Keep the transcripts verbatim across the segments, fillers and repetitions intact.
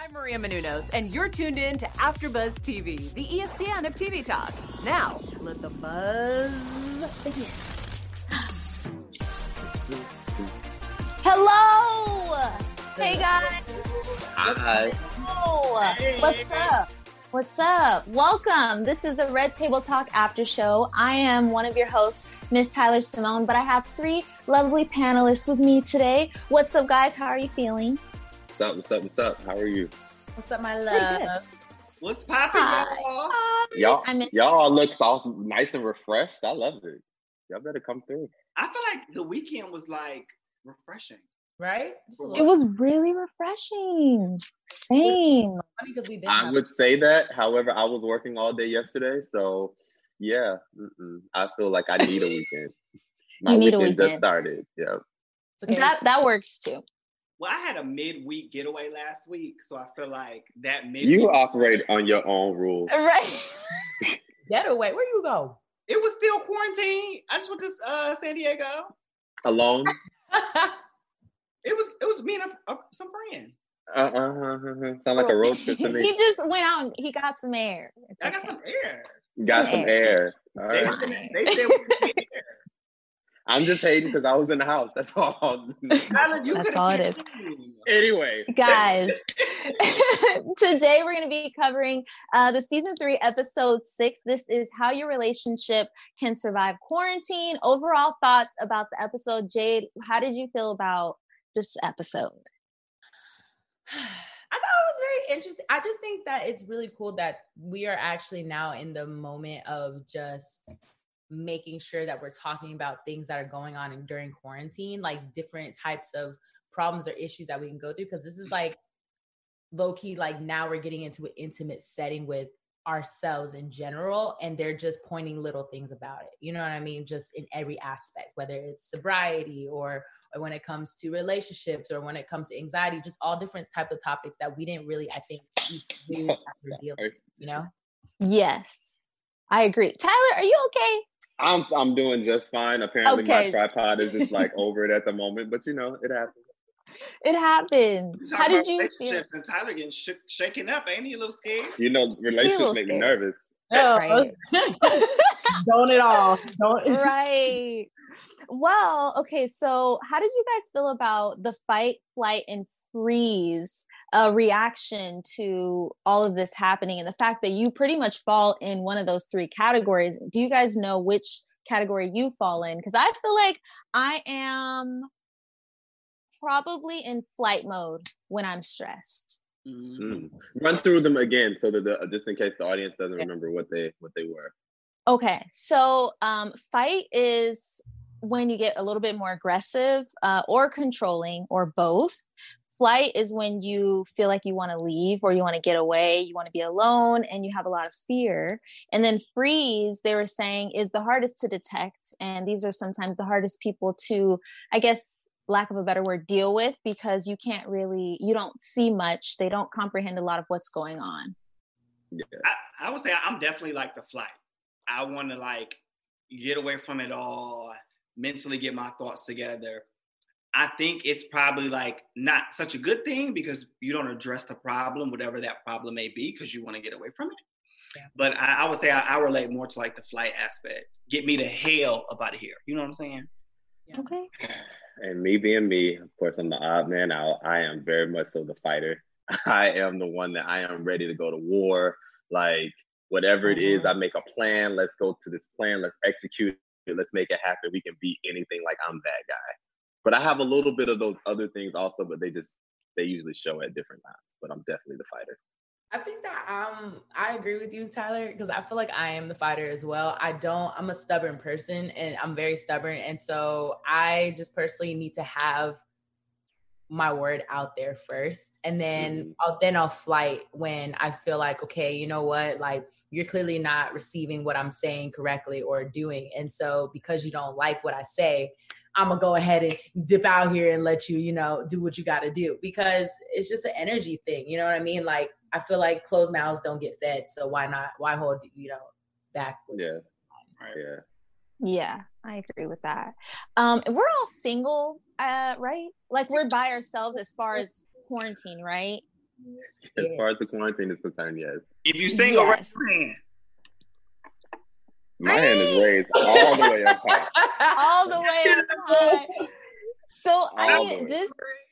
I'm Maria Menounos, and you're tuned in to AfterBuzz T V, the E S P N of T V talk. Now, let the buzz begin. Hello! Hey guys! Hi. Oh, what's up? What's up? Welcome. This is the Red Table Talk After Show. I am one of your hosts, Miss Tyler Simone, but I have three lovely panelists with me today. What's up, guys? How are you feeling? What's up? What's up? What's up? How are you? What's up, my love? What's poppin', y'all? Y'all, I'm in- y'all look all nice and refreshed. I love it. Y'all better come through. I feel like the weekend was like refreshing. Right? It was really refreshing. Same. Funny because we've been. I would say that. However, I was working all day yesterday, so yeah, mm-mm. I feel like I need a weekend. My You need a weekend weekend. just started. Yeah. Okay. That that works too. Well, I had a midweek getaway last week, so I feel like that midweek. You operate on your own rules. Right. Getaway. Where you go? It was still quarantine. I just went to uh, San Diego. Alone? It was it was me and a, a, some friends. Uh uh uh. Sound like a road trip to me. He just went out and he got some air. It's I got okay. some air. Got some air. All They, right. said- they said we could get air. I'm just hating because I was in the house. That's all. Tyler, you That's could've all it kicked is. me. Anyway. Guys, today we're going to be covering uh, the season three, episode six. This is how your relationship can survive quarantine. Overall thoughts about the episode. Jade, how did you feel about this episode? I thought it was very interesting. I just think that it's really cool that we are actually now in the moment of just making sure that we're talking about things that are going on in, during quarantine, like different types of problems or issues that we can go through. Because this is like low key, like now we're getting into an intimate setting with ourselves in general, and they're just pointing little things about it. You know what I mean? Just in every aspect, whether it's sobriety or, or when it comes to relationships or when it comes to anxiety, just all different type of topics that we didn't really, I think, we really have to deal with, you know? Yes, I agree. Tyler, are you okay? I'm I'm doing just fine. Apparently Okay. my tripod is just like over it at the moment, but you know, it happens. It happened. You How talking did about you feel? relationships and Tyler getting shook, shaken up? Ain't he a little scared? You know, relationships make me scared. nervous. Oh, Right. don't at all. Don't. Right. Well, okay, so how did you guys feel about the fight, flight, and freeze uh, reaction to all of this happening and the fact that you pretty much fall in one of those three categories? Do you guys know which category you fall in? Because I feel like I am probably in flight mode when I'm stressed. Mm-hmm. Mm. Run through them again so that the, just in case the audience doesn't remember what they what they were. Okay, so um, fight is when you get a little bit more aggressive uh, or controlling or both. Flight is when you feel like you want to leave or you want to get away, you want to be alone, and you have a lot of fear. And then freeze, they were saying, is the hardest to detect. And these are sometimes the hardest people to, I guess, lack of a better word, deal with, because you can't really, you don't see much. They don't comprehend a lot of what's going on. Yeah. I, I would say I'm definitely like the flight. I want to like get away from it all, mentally get my thoughts together. I think it's probably like not such a good thing because you don't address the problem, whatever that problem may be, because you want to get away from it. Yeah. But I, I would say I, I relate more to like the flight aspect. Get me to hell about it here. You know what I'm saying? Yeah. Okay. And me being me, of course, I'm the odd man out. I am very much so the fighter. I am the one that I am ready to go to war. Like, whatever it is, I make a plan. Let's go to this plan. Let's execute it. Let's make it happen. We can beat anything. Like, I'm that guy. But I have a little bit of those other things also, but they just, they usually show at different times. But I'm definitely the fighter. I think that um I agree with you, Tyler, because I feel like I am the fighter as well. I don't, I'm a stubborn person and I'm very stubborn. And so I just personally need to have my word out there first. And then mm-hmm. I'll then I'll flight when I feel like, okay, you know what, like you're clearly not receiving what I'm saying correctly or doing. And so because you don't like what I say, I'm gonna go ahead and dip out here and let you, you know, do what you got to do, because it's just an energy thing. You know what I mean? Like, I feel like closed mouths don't get fed. So why not, why hold, you know, back? Yeah. Right. Yeah. Yeah, I agree with that. Um, we're all single, uh, right? Like we're by ourselves as far as quarantine, right? As far as the quarantine is concerned, yes. If you single, Yes. raise your hand. My hand is raised all the way up high. All the way up high. So I All mean, the way.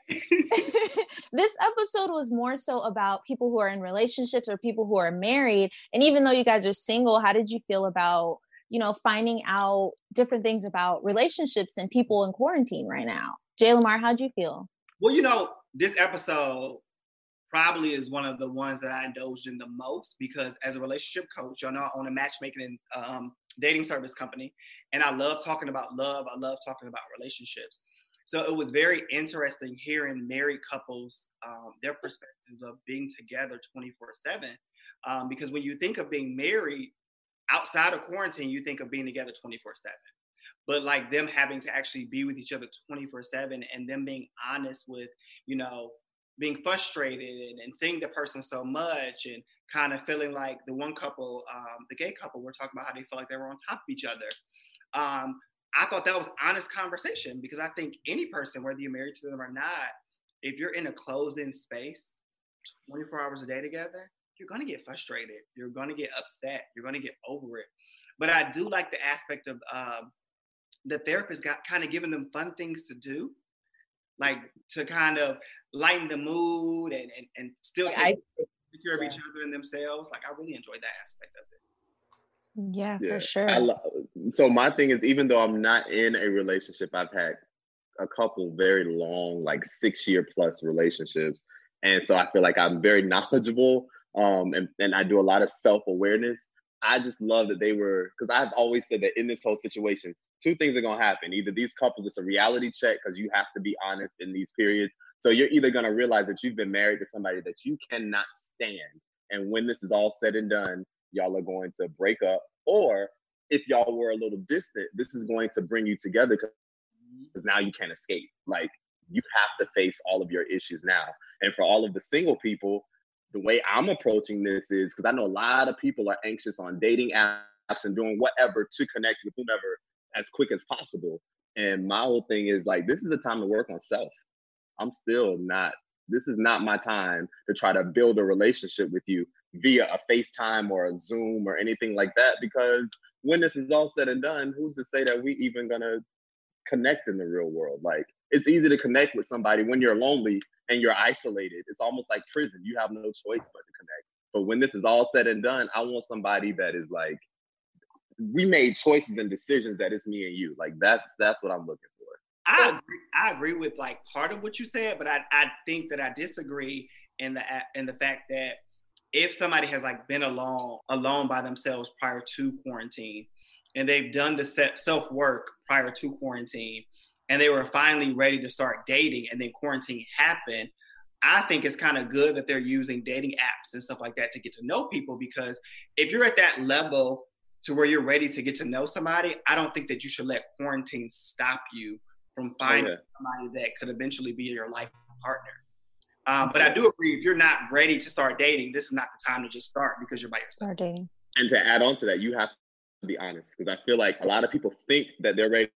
this this episode was more so about people who are in relationships or people who are married. And even though you guys are single, how did you feel about, you know, finding out different things about relationships and people in quarantine right now? Jay Lamar, how'd you feel? Well, you know, this episode probably is one of the ones that I indulged in the most because as a relationship coach, y'all know I own a matchmaking and um, dating service company. And I love talking about love. I love talking about relationships. So it was very interesting hearing married couples, um, their perspectives of being together twenty-four seven. Um, because when you think of being married outside of quarantine, you think of being together twenty-four seven. But like them having to actually be with each other twenty-four seven and them being honest with, you know, being frustrated and, and seeing the person so much and kind of feeling like the one couple, um, the gay couple, were talking about how they felt like they were on top of each other. Um, I thought that was honest conversation because I think any person, whether you're married to them or not, if you're in a closed-in space twenty-four hours a day together, you're going to get frustrated. You're going to get upset. You're going to get over it. But I do like the aspect of um, the therapist got kind of giving them fun things to do, like to kind of lighten the mood and, and, and still take I, care of each other and themselves. Like, I really enjoyed that aspect of it. Yeah, Yeah. for sure. I lo- so my thing is, even though I'm not in a relationship, I've had a couple very long, like six year plus relationships. And so I feel like I'm very knowledgeable um, and, and I do a lot of self-awareness. I just love that they were, because I've always said that in this whole situation, two things are going to happen. Either these couples, it's a reality check because you have to be honest in these periods. So you're either going to realize that you've been married to somebody that you cannot stand. And when this is all said and done, y'all are going to break up. Or if y'all were a little distant, this is going to bring you together because now you can't escape. Like, you have to face all of your issues now. And for all of the single people, the way I'm approaching this is, because I know a lot of people are anxious on dating apps and doing whatever to connect with whomever as quick as possible. And my whole thing is like, this is the time to work on self. I'm still not, this is not my time to try to build a relationship with you via a FaceTime or a Zoom or anything like that, because when this is all said and done, who's to say that we even gonna connect in the real world? Like, it's easy to connect with somebody when you're lonely and you're isolated. It's almost like prison. You have no choice but to connect. But when this is all said and done, I want somebody that is like, we made choices and decisions that it's me and you. Like, that's that's what I'm looking for. I agree, I agree with like part of what you said, but I, I think that I disagree in the in the fact that if somebody has like been alone alone by themselves prior to quarantine, and they've done the self work prior to quarantine, and they were finally ready to start dating, and then quarantine happened, I think it's kind of good that they're using dating apps and stuff like that to get to know people, because if you're at that level to where you're ready to get to know somebody, I don't think that you should let quarantine stop you from finding oh, yeah. somebody that could eventually be your life partner. Um, but I do agree, if you're not ready to start dating, this is not the time to just start because you're by yourself. Start dating. And to add on to that, you have to be honest, because I feel like a lot of people think that they're ready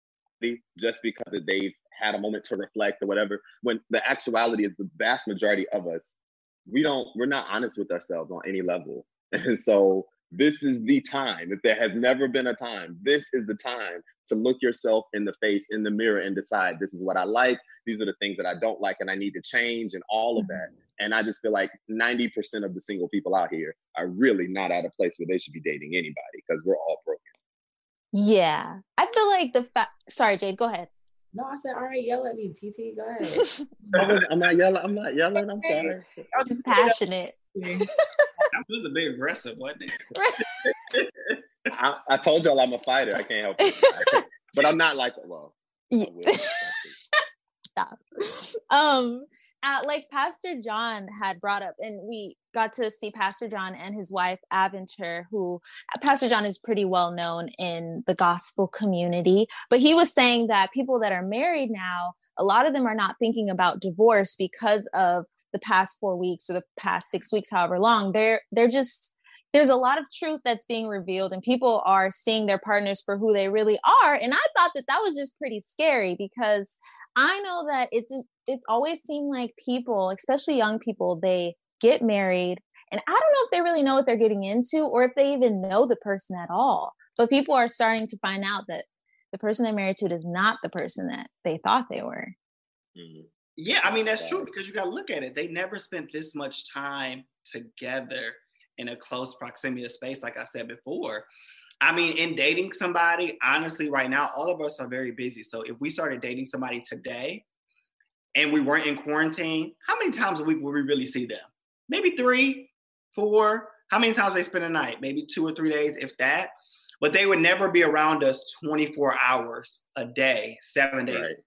just because they've had a moment to reflect or whatever, when the actuality is the vast majority of us, we don't, we're not honest with ourselves on any level. And so this is the time. If there has never been a time, this is the time to look yourself in the face, in the mirror, and decide, this is what I like, these are the things that I don't like and I need to change, and all of that. And I just feel like ninety percent of the single people out here are really not at a place where they should be dating anybody, because we're all broken. Yeah. I feel like the fact, sorry, Jade, go ahead. No, I said, all right, yell at me, T T, go ahead. I'm not yelling, I'm not yelling, I'm sorry. I'm just passionate. That was a bit aggressive, wasn't it? I, I told y'all I'm a fighter. I can't help it. But I'm not like, well, yeah. Stop. Um, uh, like Pastor John had brought up, and we got to see Pastor John and his wife, Aventure, who Pastor John is pretty well known in the gospel community. But he was saying that people that are married now, a lot of them are not thinking about divorce because of the past four weeks or the past six weeks, however long. They're they're just there's a lot of truth that's being revealed, and people are seeing their partners for who they really are. And I thought that that was just pretty scary, because I know that it's just, it's always seemed like people, especially young people, they get married, and I don't know if they really know what they're getting into, or if they even know the person at all. But people are starting to find out that the person they're married to is not the person that they thought they were. Mm-hmm. Yeah, I mean, that's true, because you got to look at it. They never spent this much time together in a close proximity of space, like I said before. I mean, in dating somebody, honestly, right now, all of us are very busy. So if we started dating somebody today and we weren't in quarantine, how many times a week would we really see them? Maybe three, four. How many times they spend a night? Maybe two or three days, if that. But they would never be around us twenty-four hours a day, seven days. Right.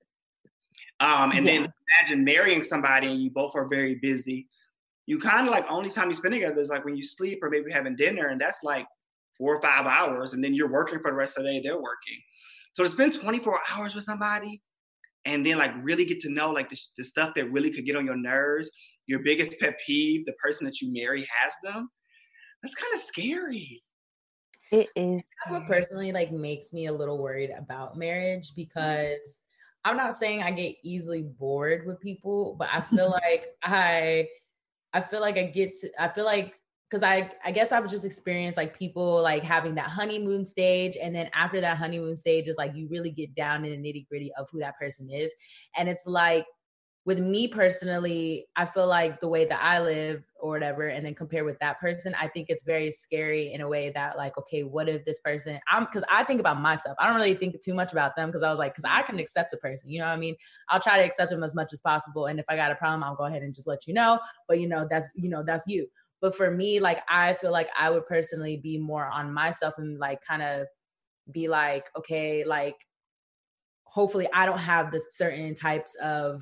Um, and yeah. Then imagine marrying somebody and you both are very busy. You kind of like, only time you spend together is like when you sleep or maybe having dinner, and that's like four or five hours. And then you're working for the rest of the day, they're working. So to spend twenty-four hours with somebody and then like really get to know like the, the stuff that really could get on your nerves, your biggest pet peeve, the person that you marry has them, that's kind of scary. It is. That's what personally like makes me a little worried about marriage, because I'm not saying I get easily bored with people, but I feel like I, I feel like I get to, I feel like, cause I, I guess I've just experienced like people like having that honeymoon stage. And then after that honeymoon stage is like, you really get down in the nitty gritty of who that person is. And it's like, with me personally, I feel like the way that I live or whatever, and then compare with that person, I think it's very scary in a way that like, okay, what if this person, I'm, cause I think about myself. I don't really think too much about them, cause I was like, cause I can accept a person, you know what I mean? I'll try to accept them as much as possible. And if I got a problem, I'll go ahead and just let you know, but you know, that's, you know, that's you. But for me, like, I feel like I would personally be more on myself and like, kind of be like, okay, like, hopefully I don't have the certain types of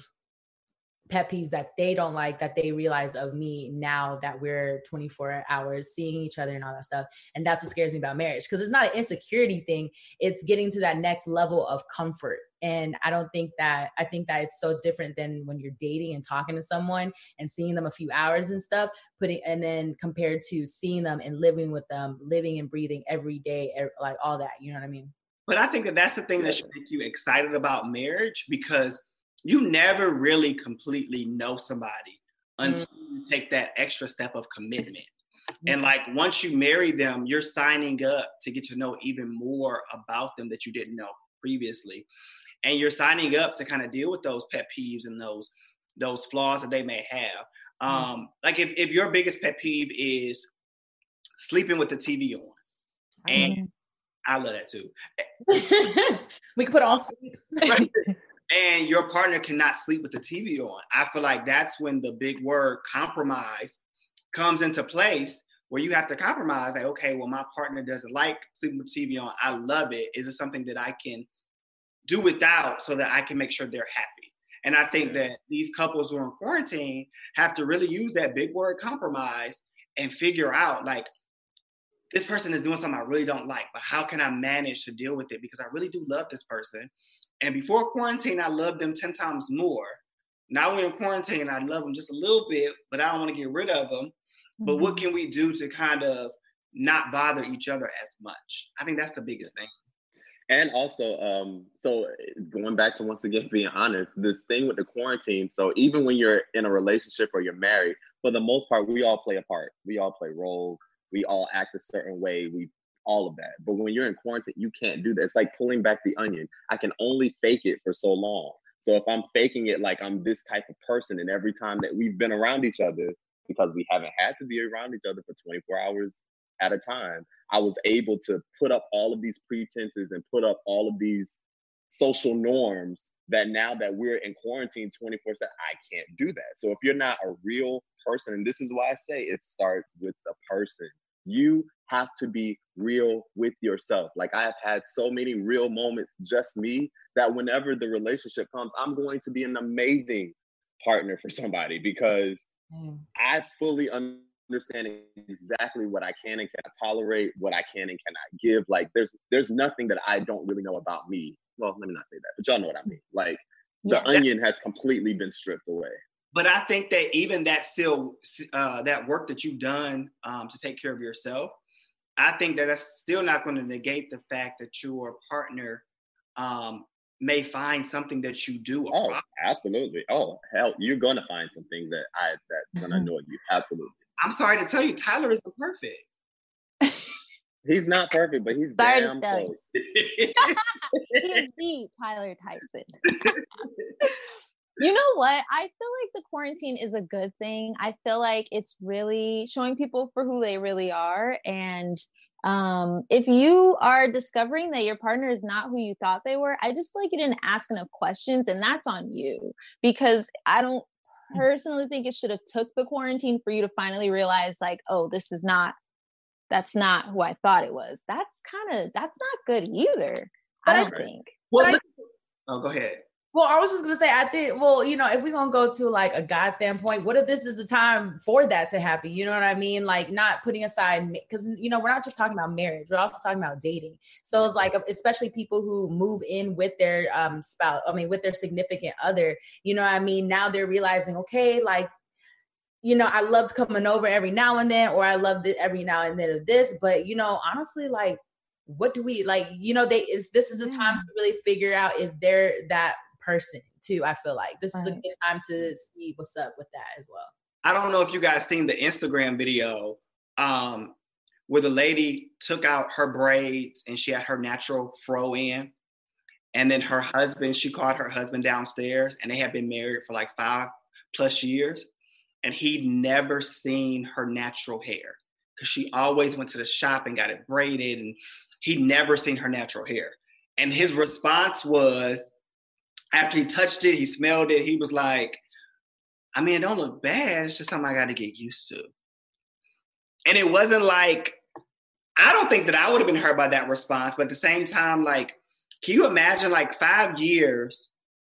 pet peeves that they don't like, that they realize of me now that we're twenty-four hours seeing each other and all that stuff. And that's what scares me about marriage, because it's not an insecurity thing. It's getting to that next level of comfort. And I don't think that, I think that it's so different than when you're dating and talking to someone and seeing them a few hours and stuff, putting, and then compared to seeing them and living with them, living and breathing every day, like all that, you know what I mean? But I think that that's the thing that should make you excited about marriage, because you never really completely know somebody until mm-hmm. you take that extra step of commitment. Mm-hmm. And like, once you marry them, you're signing up to get to know even more about them that you didn't know previously. And you're signing up to kind of deal with those pet peeves and those, those flaws that they may have. Um, mm-hmm. Like if, if your biggest pet peeve is sleeping with the T V on, and mm-hmm. I love that too. We can put on sleep. Right? And your partner cannot sleep with the T V on. I feel like that's when the big word compromise comes into place, where you have to compromise. Like, okay, well, my partner doesn't like sleeping with the T V on. I love it. Is it something that I can do without so that I can make sure they're happy? And I think that these couples during quarantine have to really use that big word compromise and figure out, like, this person is doing something I really don't like, but how can I manage to deal with it? Because I really do love this person. And before quarantine, I loved them ten times more. Now we're in quarantine, I love them just a little bit, but I don't want to get rid of them. Mm-hmm. But what can we do to kind of not bother each other as much? I think that's the biggest thing. And also, um, so going back to, once again, being honest, this thing with the quarantine. So even when you're in a relationship or you're married, for the most part, we all play a part. We all play roles. We all act a certain way. We all of that. But when you're in quarantine, you can't do that. It's like pulling back the onion. I can only fake it for so long. So if I'm faking it like I'm this type of person, and every time that we've been around each other, because we haven't had to be around each other for twenty-four hours at a time, I was able to put up all of these pretenses and put up all of these social norms that now that we're in quarantine twenty-four seven, I can't do that. So if you're not a real person, and this is why I say it starts with the person. You have to be real with yourself. Like, I have had so many real moments, just me, that whenever the relationship comes, I'm going to be an amazing partner for somebody, because mm. I fully understand exactly what I can and cannot tolerate, what I can and cannot give. Like, there's there's nothing that I don't really know about me. Well, let me not say that, but y'all know what I mean. Like, the yeah, onion has completely been stripped away. But I think that even that still, uh, that work that you've done um, to take care of yourself, I think that that's still not going to negate the fact that your partner um, may find something that you do. Oh, problem. Absolutely. Oh, hell, you're going to find some things that I that's going to annoy you. Absolutely. I'm sorry to tell you, Tyler isn't perfect. He's not perfect, but he's sorry damn close. He's the Tyler Tyson. You know what? I feel like the quarantine is a good thing. I feel like it's really showing people for who they really are. And um, if you are discovering that your partner is not who you thought they were, I just feel like you didn't ask enough questions, and that's on you. Because I don't personally think it should have took the quarantine for you to finally realize, like, oh, this is not, that's not who I thought it was. That's kind of, that's not good either. I don't think. Well, I, oh, go ahead. Well, I was just gonna say, I think, well, you know, if we're gonna go to like a God standpoint, what if this is the time for that to happen? You know what I mean? Like, not putting aside, because, you know, we're not just talking about marriage, we're also talking about dating. So it's like, especially people who move in with their um spouse, I mean, with their significant other, you know what I mean? Now they're realizing, okay, like, you know, I loved coming over every now and then, or I loved it every now and then of this, but, you know, honestly, like, what do we, like, you know, they, is this is a time to really figure out if they're that person too. I feel like this is a good time to see what's up with that as well. I don't know if you guys seen the Instagram video um, where the lady took out her braids and she had her natural fro in. And then her husband, she called her husband downstairs, and they had been married for like five plus years. And he'd never seen her natural hair because she always went to the shop and got it braided, and he'd never seen her natural hair. And his response was, after he touched it, he smelled it, he was like, I mean, it don't look bad. It's just something I got to get used to. And it wasn't like, I don't think that I would have been hurt by that response. But at the same time, like, can you imagine like five years,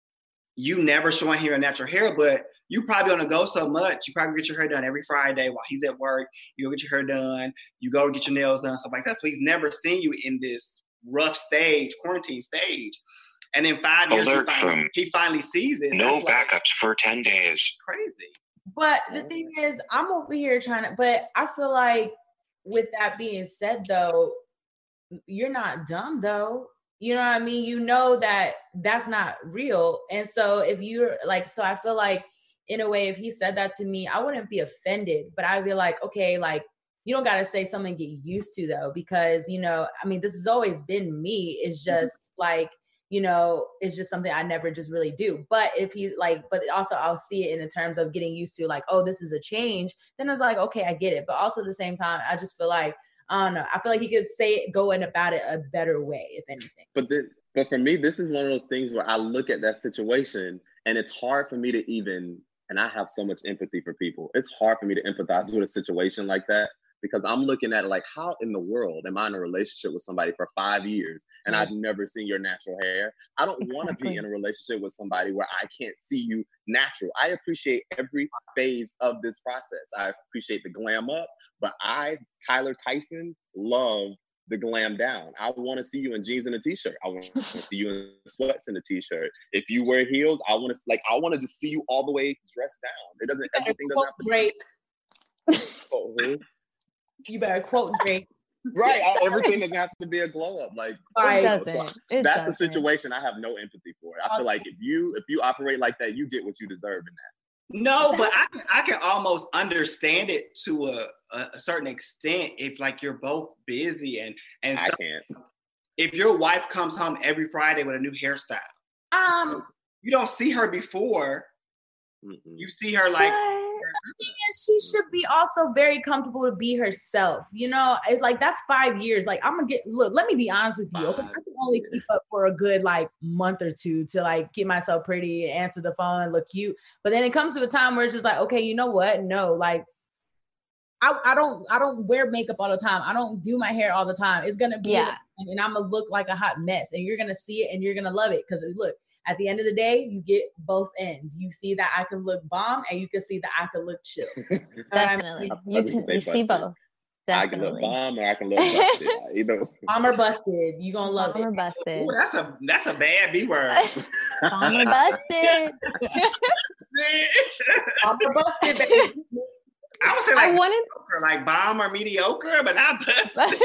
you never showing him your natural hair, but you probably on the go so much, you probably get your hair done every Friday while he's at work. You go get your hair done. You go get your nails done, stuff like that. So he's never seen you in this rough stage, quarantine stage. And then five years, Alert he finally, from he finally sees it. No like, backups for ten days. Crazy. But the thing is, I'm over here trying to, but I feel like with that being said, though, you're not dumb, though. You know what I mean? You know that that's not real. And so if you're like, so I feel like in a way, if he said that to me, I wouldn't be offended, but I'd be like, okay, like, you don't got to say something to get used to, though, because, you know, I mean, this has always been me. It's just mm-hmm. like, you know, it's just something I never just really do. But if he like, but also I'll see it in the terms of getting used to like, oh, this is a change. Then it's like, okay, I get it. But also at the same time, I just feel like, I don't know. I feel like he could say it, go in about it a better way, if anything. But then, but for me, this is one of those things where I look at that situation and it's hard for me to even, and I have so much empathy for people. It's hard for me to empathize with a situation like that. Because I'm looking at it like, how in the world am I in a relationship with somebody for five years and I've never seen your natural hair? I don't exactly. want to be in a relationship with somebody where I can't see you natural. I appreciate every phase of this process. I appreciate the glam up, but I, Tyler Tyson, love the glam down. I want to see you in jeans and a t-shirt. I want to see you in sweats and a t-shirt. If you wear heels, I want to like, I want to just see you all the way dressed down. It doesn't, everything doesn't have to Drake. Oh, who? You better quote Drake. Right. I, everything doesn't have to be a glow up. Like it doesn't. So it that's doesn't. the situation I have no empathy for. I feel like if you if you operate like that, you get what you deserve in that. No, but I can I can almost understand it to a, a, a certain extent if like you're both busy and and I so, can't. If your wife comes home every Friday with a new hairstyle, um, you don't see her before. Mm-mm. You see her like. But- The thing is, she should be also very comfortable to be herself. You know, it's like that's five years. Like I'm gonna get look. Let me be honest with you. Okay, I can only keep up for a good like month or two to like get myself pretty, answer the phone, look cute. But then it comes to a time where it's just like, okay, you know what? No, like I, I don't I don't wear makeup all the time. I don't do my hair all the time. It's gonna be yeah. and I'm gonna look like a hot mess, and you're gonna see it and you're gonna love it because look. At the end of the day, you get both ends. You see that I can look bomb, and you can see that I can look chill. Definitely, I mean? you can you see both. Definitely. I can look bomb, or I can look busted. You know, bomb or busted. You gonna love bomb it. Or busted. Ooh, that's a that's a bad B word. Bomber busted. Bomber busted, baby. I would say like I wanted mediocre, like bomb or mediocre, but not busted.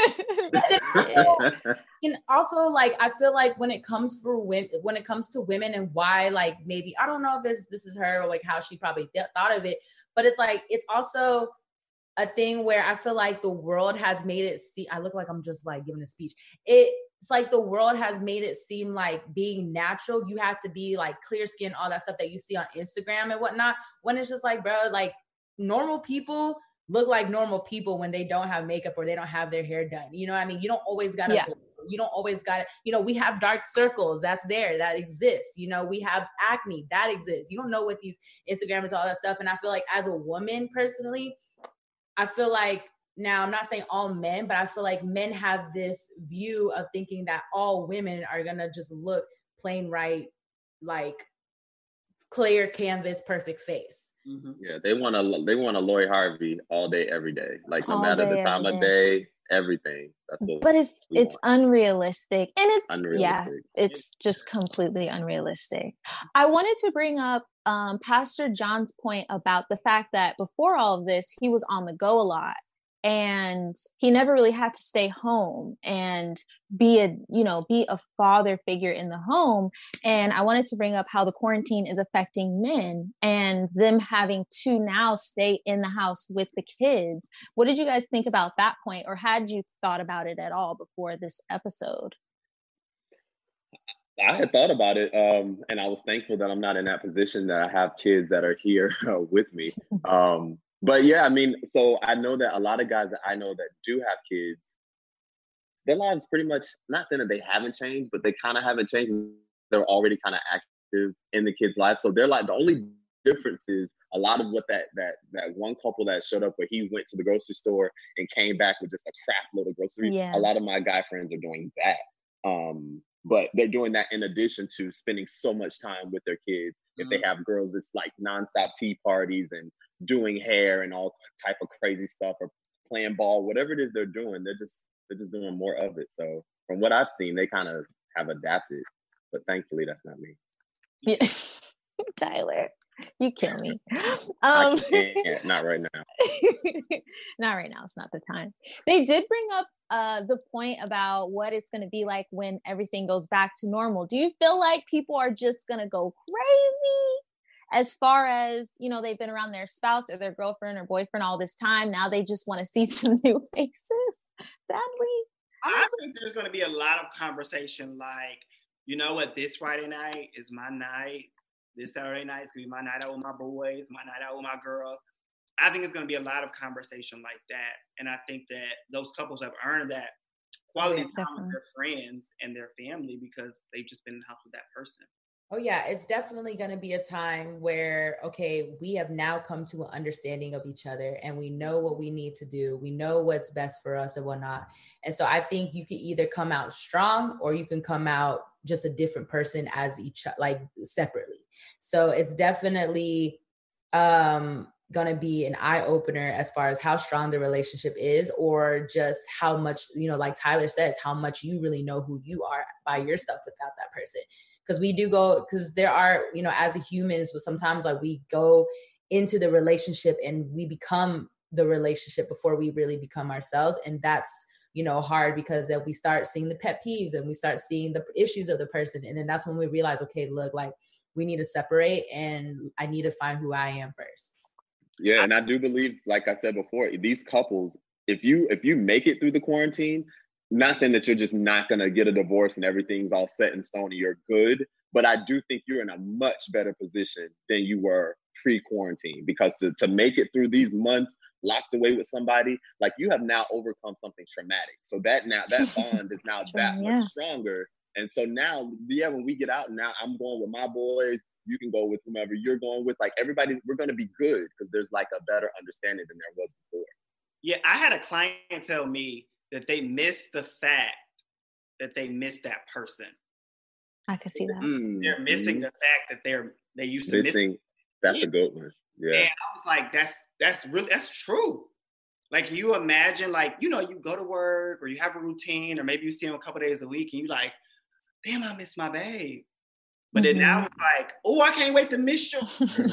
And also, like, I feel like when it comes for women, when it comes to women and why, like, maybe, I don't know if this, this is her or like how she probably th- thought of it, but it's like, it's also a thing where I feel like the world has made it see, I look like I'm just like giving a speech. It, it's like the world has made it seem like being natural, you have to be like clear skin, all that stuff that you see on Instagram and whatnot. When it's just like, bro, like normal people look like normal people when they don't have makeup or they don't have their hair done. You know what I mean? You don't always gotta, Yeah. you don't always gotta, you know, we have dark circles, that's there, that exists. You know, we have acne, that exists. You don't know what these Instagrammers, all that stuff. And I feel like as a woman personally, I feel like, now I'm not saying all men, but I feel like men have this view of thinking that all women are gonna just look plain right, like clear canvas, perfect face. Mm-hmm. Yeah, they want to they want a Lori Harvey all day, every day. Like no All matter day, the time every of day. day, everything. That's what. But it's we it's want. unrealistic, and it's yeah, Unrealistic. it's just completely unrealistic. I wanted to bring up um, Pastor John's point about the fact that before all of this, he was on the go a lot, and he never really had to stay home and be a you know be a father figure in the home. And I wanted to bring up how the quarantine is affecting men and them having to now stay in the house with the kids. What did you guys think about that point, or had you thought about it at all before this episode? I had thought about it, um, and I was thankful that I'm not in that position, that I have kids that are here uh, with me. Um, but yeah, I mean, so I know that a lot of guys that I know that do have kids, their lives pretty much, not saying that they haven't changed, but they kind of haven't changed. They're already kind of active in the kids' life. So they're like, the only difference is a lot of what that that that one couple that showed up where he went to the grocery store and came back with just a crap load of groceries. Yeah. A lot of my guy friends are doing that. Um, but they're doing that in addition to spending so much time with their kids. If they have girls, it's like nonstop tea parties and doing hair and all type of crazy stuff, or playing ball, whatever it is they're doing, they're just they're just doing more of it. So from what I've seen, they kind of have adapted, but thankfully that's not me. Yeah. Tyler, you kill me. I Um, can't, not right now. not right now. It's not the time. They did bring up uh, the point about what it's going to be like when everything goes back to normal. Do you feel like people are just going to go crazy as far as, you know, they've been around their spouse or their girlfriend or boyfriend all this time? Now they just want to see some new faces, sadly. I think there's going to be a lot of conversation like, you know what, this Friday night is my night. This Saturday night is going to be my night out with my boys, my night out with my girls. I think it's going to be a lot of conversation like that. And I think that those couples have earned that quality Yeah, time with their friends and their family because they've just been in the house with that person. Oh yeah, it's definitely going to be a time where, okay, we have now come to an understanding of each other and we know what we need to do. We know what's best for us and whatnot. And so I think you can either come out strong or you can come out just a different person as each, like separately. So it's definitely um, going to be an eye opener as far as how strong the relationship is, or just how much, you know, like Tyler says, how much you really know who you are by yourself without that person. Because we do go, because there are, you know, as a humans, but sometimes like we go into the relationship and we become the relationship before we really become ourselves. And that's, you know, hard because then we start seeing the pet peeves and we start seeing the issues of the person. And then that's when we realize, okay, look, like we need to separate and I need to find who I am first. Yeah, and I do believe, like I said before, these couples, if you if you make it through the quarantine, not saying that you're just not going to get a divorce and everything's all set in stone and you're good, but I do think you're in a much better position than you were pre-quarantine, because to, to make it through these months locked away with somebody, like you have now overcome something traumatic. So that now that bond is now that Yeah. much stronger. And so now, yeah, when we get out, now I'm going with my boys, you can go with whomever you're going with. Like everybody, we're going to be good because there's like a better understanding than there was before. Yeah, I had a client tell me that they missed the fact that they missed that person. I could see that. Mm-hmm. They're missing the fact that they're they used to missing. miss. That's Yeah. a good one. Yeah. And I was like, that's that's really that's true. Like you imagine, like, you know, you go to work or you have a routine, or maybe you see them a couple days a week and you like, damn, I miss my babe. But Mm-hmm. then now it's like, oh, I can't wait to miss you.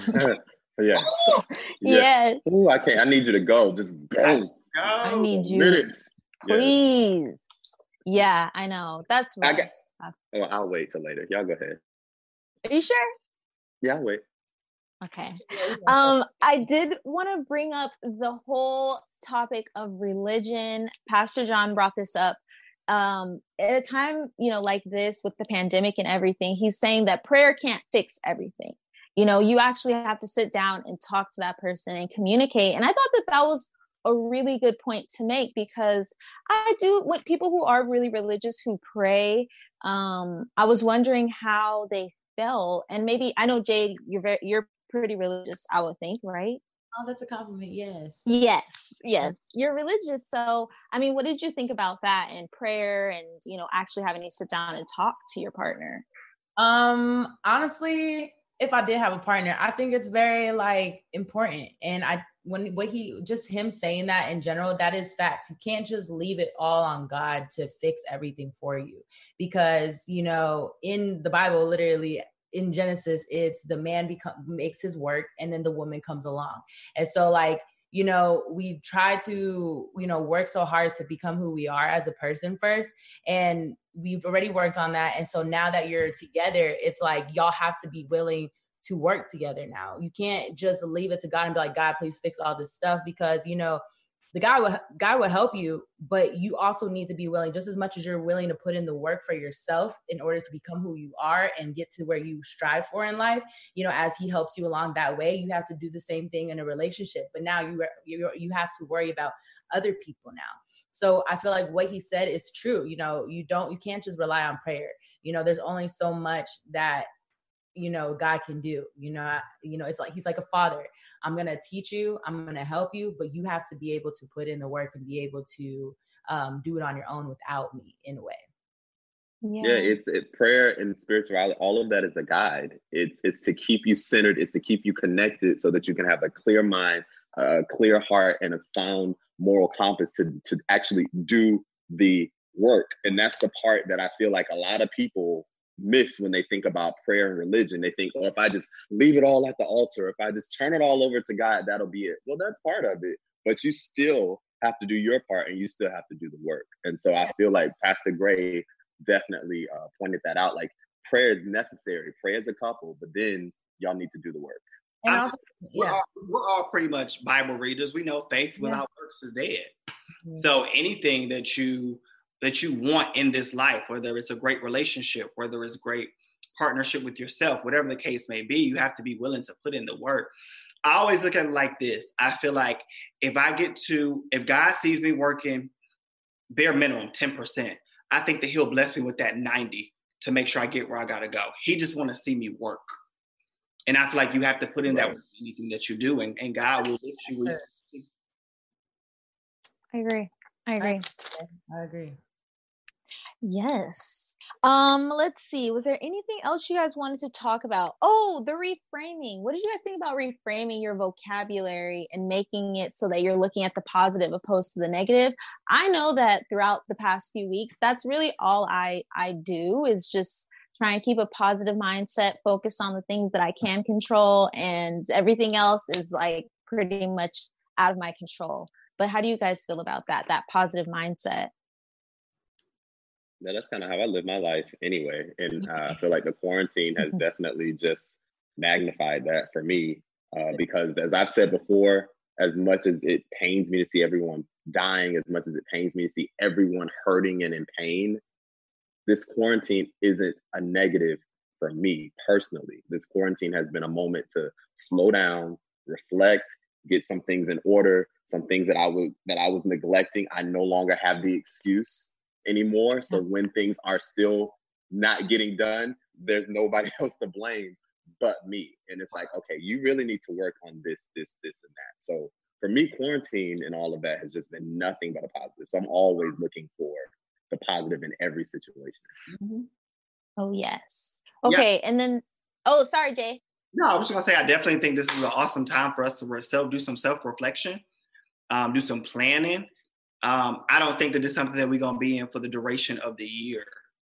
yeah. Oh! yeah. Yes. Ooh, I can't. I need you to go. Just go. Go. I need you. Minutes. Please. Yes. Yeah, I know. That's right. I got, oh, I'll wait till later. Y'all go ahead. Are you sure? Yeah, I'll wait. Okay. Um, I did want to bring up the whole topic of religion. Pastor John brought this up. Um, at a time, you know, like this with the pandemic and everything, he's saying that prayer can't fix everything. You know, you actually have to sit down and talk to that person and communicate. And I thought that that was a really good point to make, because I do, with people who are really religious who pray, um, I was wondering how they felt. And maybe, I know, Jade, you're very, you're pretty religious, I would think, right? Oh, that's a compliment. Yes. Yes. Yes. You're religious. So, I mean, what did you think about that and prayer and, you know, actually having to sit down and talk to your partner? Um, honestly, if I did have a partner, I think it's very like important. And I, when, what he, just him saying that in general, that is facts. You can't just leave it all on God to fix everything for you, because, you know, in the Bible, literally, in Genesis, it's the man become makes his work, and then the woman comes along. And so, like, you know, we try to, you know, work so hard to become who we are as a person first. And we've already worked on that. And so now that you're together, it's like, y'all have to be willing to work together now. You can't just leave it to God and be like, God, please fix all this stuff, because, you know, the guy will, God will help you, but you also need to be willing, just as much as you're willing to put in the work for yourself in order to become who you are and get to where you strive for in life. You know, as he helps you along that way, you have to do the same thing in a relationship. But now you you you have to worry about other people now. So I feel like what he said is true. You know, you don't, you can't just rely on prayer. You know, there's only so much that, you know, God can do. You know, I, you know, it's like, he's like a father. I'm going to teach you, I'm going to help you, but you have to be able to put in the work and be able to um, do it on your own without me, in a way. Yeah, yeah it's it, prayer and spirituality, all of that is a guide. It's it's to keep you centered. It's to keep you connected so that you can have a clear mind, a clear heart, and a sound moral compass to to actually do the work. And that's the part that I feel like a lot of people miss when they think about prayer and religion. They think, oh, if I just leave it all at the altar, if I just turn it all over to God, that'll be it. Well, that's part of it, but you still have to do your part, and you still have to do the work. And so I feel like Pastor Gray definitely uh, pointed that out. Like, prayer is necessary. Pray as a couple, but then y'all need to do the work. And also, we're, yeah. all, we're all pretty much Bible readers. We know faith without yeah. works is dead. Mm-hmm. So anything that you that you want in this life, whether it's a great relationship, whether it's great partnership with yourself, whatever the case may be, you have to be willing to put in the work. I always look at it like this. I feel like if I get to, if God sees me working bare minimum ten percent, I think that he'll bless me with that ninety to make sure I get where I got to go. He just want to see me work. And I feel like you have to put in that work in anything that you do, and, and God will lift you. I agree. I agree. I agree. Yes. Um, let's see. Was there anything else you guys wanted to talk about? Oh, the reframing. What did you guys think about reframing your vocabulary and making it so that you're looking at the positive opposed to the negative? I know that throughout the past few weeks, that's really all I, I do is just try and keep a positive mindset, focus on the things that I can control, and everything else is like pretty much out of my control. But how do you guys feel about that, that positive mindset? Yeah, that's kind of how I live my life anyway. And uh, I feel like the quarantine has definitely just magnified that for me. Uh, because as I've said before, as much as it pains me to see everyone dying, as much as it pains me to see everyone hurting and in pain, this quarantine isn't a negative for me personally. This quarantine has been a moment to slow down, reflect, get some things in order, some things that I was that I was neglecting. I no longer have the excuse anymore. So when things are still not getting done, there's nobody else to blame but me. And it's like, okay, you really need to work on this, this, this, and that. So for me, quarantine and all of that has just been nothing but a positive. So I'm always looking for the positive in every situation. Mm-hmm. Oh, yes. Okay. Yeah. And then, oh, sorry, Jay. No, I was just going to say, I definitely think this is an awesome time for us to self do some self-reflection, um, do some planning. Um, I don't think that this is something that we're going to be in for the duration of the year.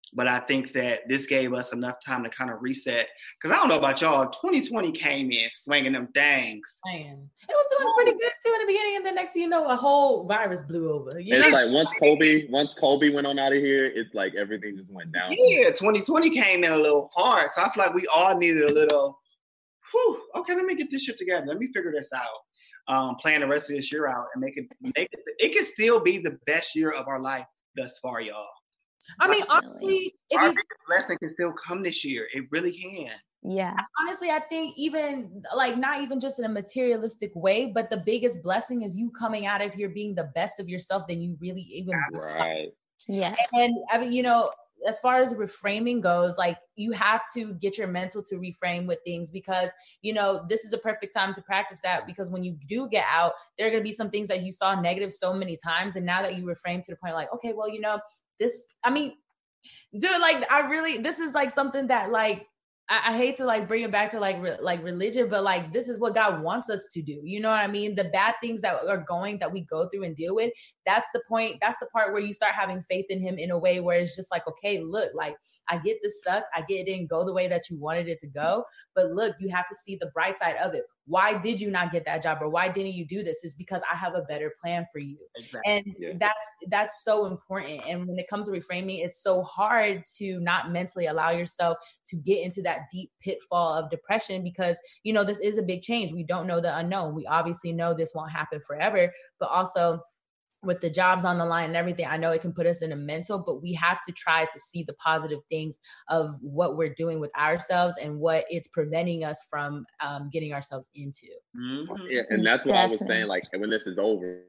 But I think that this gave us enough time to kind of reset. Because I don't know about y'all, twenty twenty came in swinging them things. Man, it was doing pretty good too in the beginning, and then next thing you know, a whole virus blew over. You it's know? like once Kobe, once Kobe went on out of here, it's like everything just went down. Yeah, twenty twenty came in a little hard. So I feel like we all needed a little, whew, okay, let me get this shit together. Let me figure this out. Um, plan the rest of this year out and make it, make it, it can still be the best year of our life thus far, y'all. I mean, honestly, if our you, blessing can still come this year. It really can. Yeah. Honestly, I think even like not even just in a materialistic way, but the biggest blessing is you coming out of here being the best of yourself than you really even right. Yeah. And I mean, you know, as far as reframing goes, like you have to get your mental to reframe with things because, you know, this is a perfect time to practice that because when you do get out, there are going to be some things that you saw negative so many times. And now that you reframe to the point like, okay, well, you know, this, I mean, dude, like I really, this is like something that like, I, I hate to like bring it back to like re- like religion, but like this is what God wants us to do. You know what I mean? The bad things that are going that we go through and deal with. That's the point. That's the part where you start having faith in Him in a way where it's just like, okay, look, like I get this sucks. I get it didn't go the way that you wanted it to go, but look, you have to see the bright side of it. Why did you not get that job or why didn't you do this? It's because I have a better plan for you. Exactly. And yeah. that's that's so important. And when it comes to reframing, it's so hard to not mentally allow yourself to get into that deep pitfall of depression because, you know, this is a big change. We don't know the unknown. We obviously know this won't happen forever, but also with the jobs on the line and everything, I know it can put us in a mental, but we have to try to see the positive things of what we're doing with ourselves and what it's preventing us from um, getting ourselves into. Mm-hmm. Yeah, and that's what Definitely. I was saying, like, when this is over,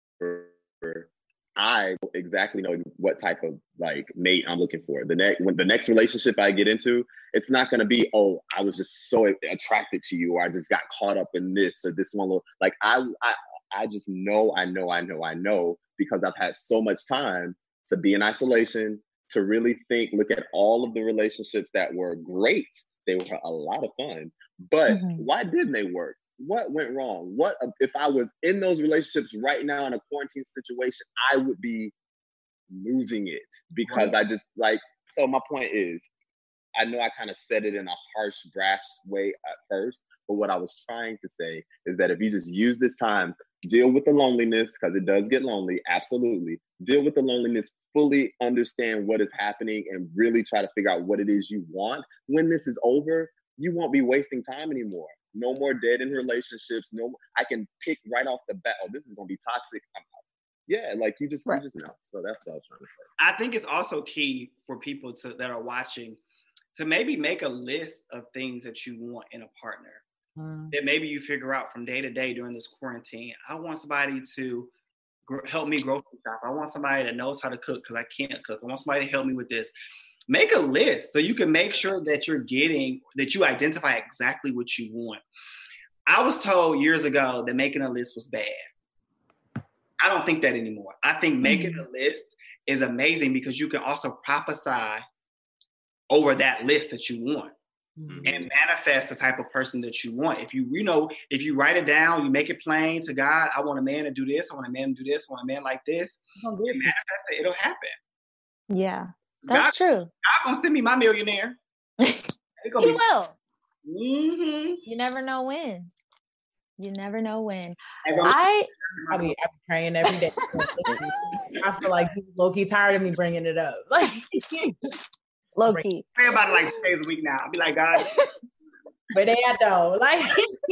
I exactly know what type of like mate I'm looking for. The next when the next relationship I get into, it's not gonna be, oh, I was just so attracted to you, or I just got caught up in this or this one little like I I I just know, I know, I know, I know, because I've had so much time to be in isolation, to really think, look at all of the relationships that were great. They were a lot of fun, but mm-hmm. why didn't they work? What went wrong? What if I was in those relationships right now in a quarantine situation, I would be losing it because right. I just like, so my point is, I know I kind of said it in a harsh, brash way at first, but what I was trying to say is that if you just use this time, deal with the loneliness, because it does get lonely, absolutely. Deal with the loneliness, fully understand what is happening, and really try to figure out what it is you want. When this is over, you won't be wasting time anymore. No more dead in relationships. No, I can pick right off the bat, oh, this is going to be toxic. I'm out. Yeah, like you just, right. you just know. So that's what I was trying to say. I think it's also key for people to that are watching to maybe make a list of things that you want in a partner. Mm. That maybe you figure out from day to day during this quarantine. I want somebody to gr- help me grocery shop. I want somebody that knows how to cook because I can't cook. I want somebody to help me with this. Make a list so you can make sure that you're getting, that you identify exactly what you want. I was told years ago that making a list was bad. I don't think that anymore. I think making mm. a list is amazing because you can also prophesy over that list that you want mm-hmm. and manifest the type of person that you want. If you, you know, if you write it down, you make it plain to God, I want a man to do this, I want a man to do this, I want a man like this, you manifest it, it'll happen. Yeah, that's God, true. God gonna send me my millionaire. He be- will. Mm-hmm. You never know when. You never know when. I, I be I'm praying every day. I feel like he's low-key tired of me bringing it up. Like low-key. Pray about it like two days a week now. I'll be like, God. But they don't. Like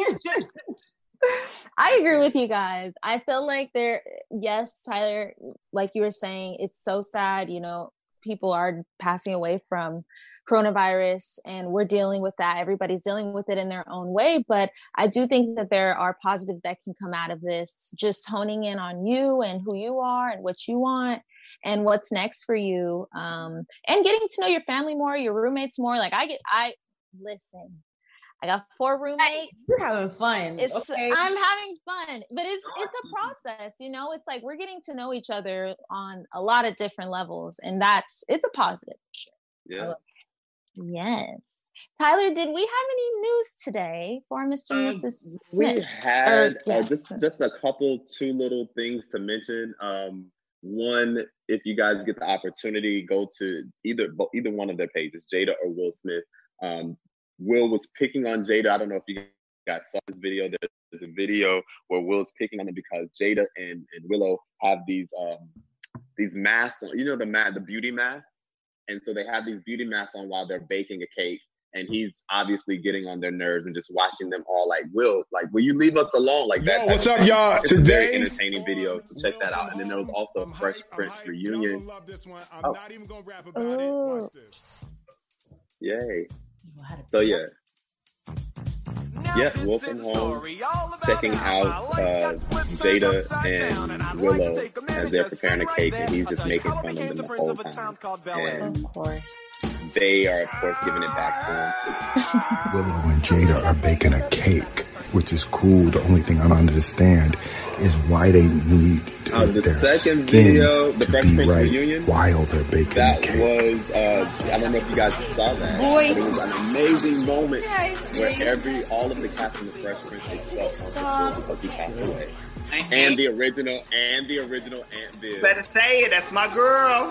I agree with you guys. I feel like there, yes, Tyler, like you were saying, it's so sad, you know, people are passing away from coronavirus and we're dealing with that. Everybody's dealing with it in their own way. But I do think that there are positives that can come out of this, just honing in on you and who you are and what you want and what's next for you. Um, and getting to know your family more, your roommates more. Like I get, I listen, I got four roommates. You're having fun. It's, okay. I'm having fun, but it's it's a process, you know. It's like we're getting to know each other on a lot of different levels, and that's it's a positive. Yeah. Yes. Tyler, did we have any news today for Mister and Missus Smith? We had or, yes. uh, just just a couple, two little things to mention. Um, one, if you guys get the opportunity, go to either either one of their pages, Jada or Will Smith. Um, Will was picking on Jada. I don't know if you guys saw this video. There's a video where Will's picking on him because Jada and, and Willow have these um, these masks on, you know, the mat, the beauty mask. And so they have these beauty masks on while they're baking a cake. And he's obviously getting on their nerves and just watching them all like, Will, like, will you leave us alone? Like that. Yo, what's up, y'all? It's Today, a very entertaining video. So check that out. And then there was also a Fresh Prince reunion. Oh. Oh. Yay. So yeah. Yeah, Will from Home, checking out uh, Jada and Willow as they're preparing a cake, and he's just making fun of them the whole time. And Of course. they are, of course, giving it back to him. Willow and Jada are baking a cake, which is cool. The only thing I don't understand is why they need Uh, the their second skin video, the to Fresh be Prince right reunion, while they're baking that the cake. was, uh, I don't know if you guys saw that, Boy. but it was an amazing moment Yeah, I where see. every, all of the cast in the Fresh Prince except Stop. Uncle Phil because he passed away. And, And the original, and the original Aunt Viv. better say it. That's my girl.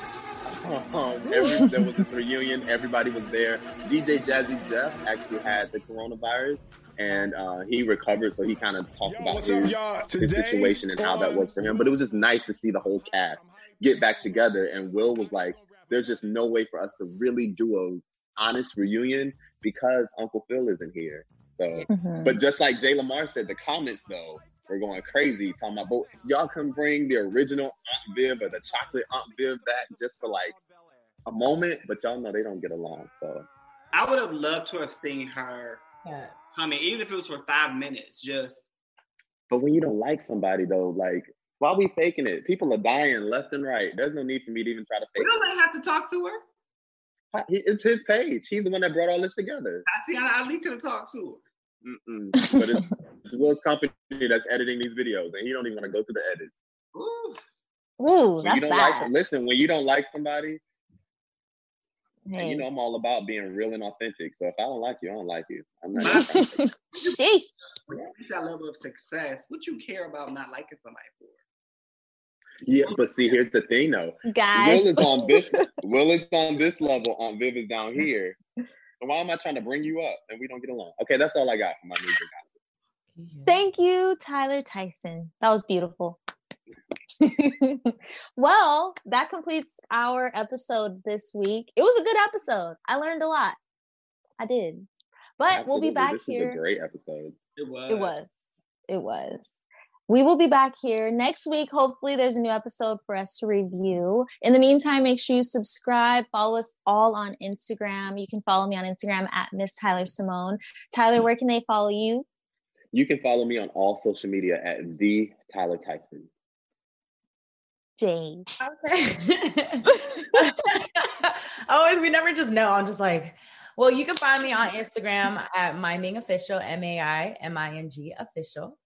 Um, every, there was this reunion. Everybody was there. D J Jazzy Jeff actually had the coronavirus, and uh, he recovered. So he kind of talked Yo, about what's his, up, y'all? his Today situation and how that was for him. But it was just nice to see the whole cast get back together. And Will was like, "There's just no way for us to really do a honest reunion because Uncle Phil isn't here." So, Mhm. but just like Jay Lamar said, the comments though were going crazy, talking about, "But y'all can bring the original Aunt Viv or the chocolate Aunt Viv back just for like a moment," but y'all know they don't get along. So I would have loved to have seen her Yeah. coming, even if it was for five minutes. Just but when you don't like somebody though, like, why are we faking it? People are dying left and right. There's no need for me to even try to fake Will ain't have to talk to her. it. He- It's his page. He's the one that brought all this together. Tatiana Ali could have talked to her. Mm-mm. But it's, it's Will's company that's editing these videos, and he don't even want to go through the edits. Ooh. Ooh, When that's you don't bad. like, listen, when you don't like somebody, and Hey. you know I'm all about being real and authentic. So if I don't like you, I don't like you. I'm not. Even trying to- Sheesh. When you reach that level of success, what you care about not liking somebody for? yeah, but see, here's the thing though. Guys. Will is on this. Will is on this level. Aunt Viv is down here. So why am I trying to bring you up and we don't get along? Okay, that's all I got for my music. Thank you, Tyler Tyson. That was beautiful. Well, that completes our episode this week. It was a good episode. I learned a lot. I did. But we'll be Absolutely. back this here. is a great episode. It was. It was. It was. We will be back here next week. Hopefully, there's a new episode for us to review. In the meantime, make sure you subscribe. Follow us all on Instagram. You can follow me on Instagram at Miss Tyler Simone. Tyler, where can they follow you? You can follow me on all social media at the Tyler Tyson. Jade. Okay. Always, we never just know. I'm just like, well, you can find me on Instagram at Miming Official, M A I M I N G Official.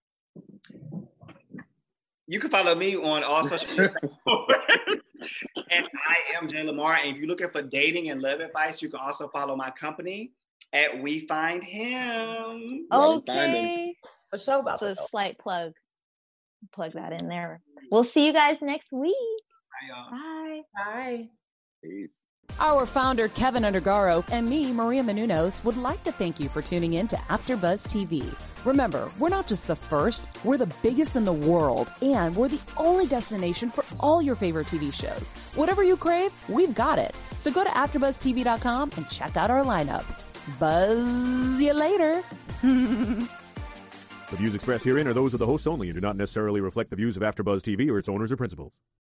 You can follow me on all social media. And I am Jay Lamar. And if you're looking for dating and love advice, you can also follow my company at We Find Him. Okay. For sure about So a that. slight plug. Plug that in there. We'll see you guys next week. Bye, y'all. Bye. Bye. Peace. Our founder, Kevin Undergaro, and me, Maria Menounos, would like to thank you for tuning in to AfterBuzz T V. Remember, we're not just the first, we're the biggest in the world, and we're the only destination for all your favorite T V shows. Whatever you crave, we've got it. So go to after buzz T V dot com and check out our lineup. Buzz you later. The views expressed herein are those of the hosts only and do not necessarily reflect the views of AfterBuzz T V or its owners or principals.